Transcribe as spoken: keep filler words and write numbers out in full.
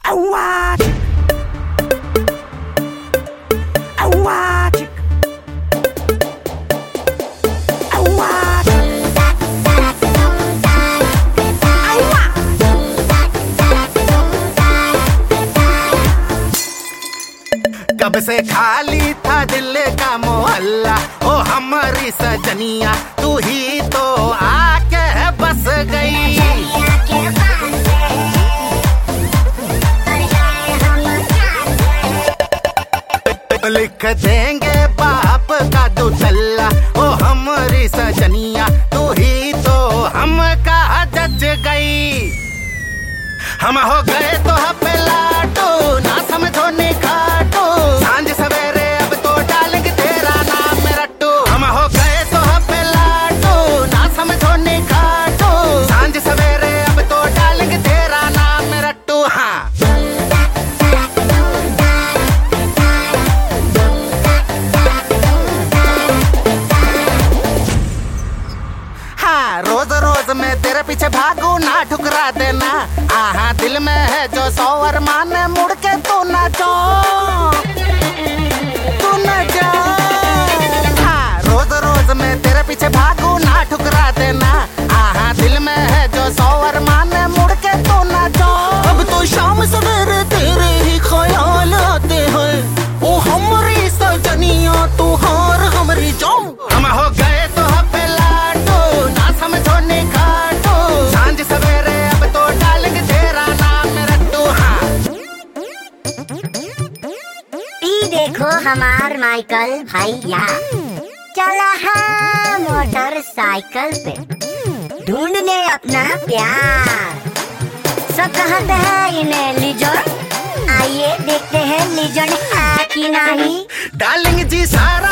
watch it. I watch it. I watch it. कब से खाली था दिल का मोहल्ला, ओ हमारी सजनिया तू ही तो आके बस गई। लिख देंगे बाप का दो चल्ला, ओ हमारी सजनिया तू ही तो हमका जज गई। हम हो गए तो पे लाटो, ना समझो नहीं खाटो, सांझ सवेरे अब तो डालेंगे तेरा नाम रट्टू। हम हो गए तो पे लाटो, ना समझो नहीं खाटो, सांझ सवेरे अब तो डालेंगे तेरा नाम रट्टू। हाँ हाँ, रोज रोज मैं तेरे पीछे भागू ना ठुकरा देना। आहा दिल में है जो सौ अरमान, मुड़ के तू ना जो तू ना जा। हाँ रोज रोज मैं तेरे पीछे भागू ना ठुकरा देना। आहा दिल में है जो सौ अरमान, मुड़ के तू ना जो। अब तो शाम सवेरे तेरे ही ख्याल आते हैं, ओ हमारी सजनिया तू हार हमारी जो। हम हो गए तो पे लाटो, ना समझो नहीं खाटो, सांझ सवेरे अब तो डालेंगे तेरा नाम रट्टू। हाँ ई देखो हमार माइकल भैया चला है मोटरसाइकिल पे ढूंढने अपना प्यार। सब कहते हैं इन्हें लिजर्ड, आइए देखते हैं लिजर्ड है कि नहीं। डालेंगे जी सारा